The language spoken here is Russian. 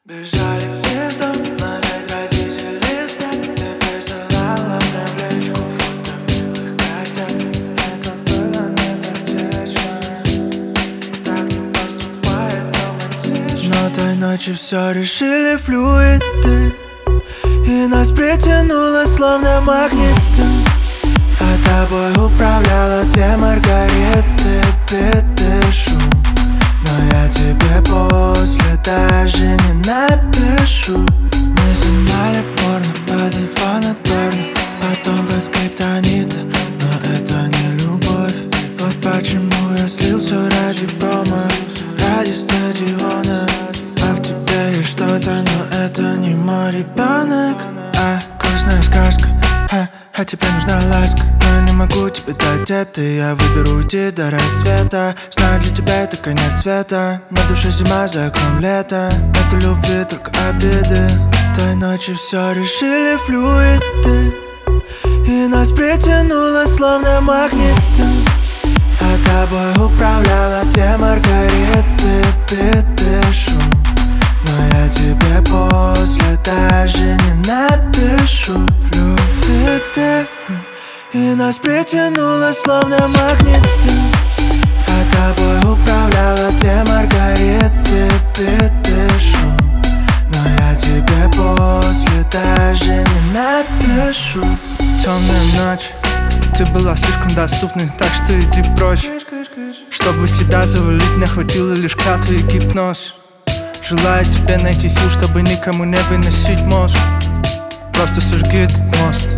Бежали без дома, ведь родители спят. Ты присылала мне в личку фото милых котят. Это было не тактично, так не поступает романтично. Но той ночью все решили флюиды, и нас притянуло словно магнитом. А тобой управляла две Маргариты, биты, шум. Но я тебе после даже не напишу. Мы снимали порно по дивану торно, потом по скриптонита, но это не любовь. Вот почему я слил все ради промо, ради стадиона. А в тебе есть что-то, но это не мой ребенок. Грустная сказка, а тебе нужна ласка. Но не могу тебе дать это, я выберу уйти до рассвета. Знаю, для тебя это конец света. На душе зима, за окном лето. Нету любви, только обиды. Той ночью все решили флюиды, и нас притянуло словно магнитом. А тобой управляла две Маргариты, биты, шум. Но я тебе после даже не напишу. Флюиды, и нас притянуло словно магнитом. А тобой управляла две Маргариты, биты, шум. Но я тебе после даже не напишу. Темная ночь, ты была слишком доступной, так что иди прочь. Чтобы тебя завалить, мне хватило лишь клятвы и гипноз. Желаю тебе найти сил, чтобы никому не выносить мозг. Просто сожги этот мост.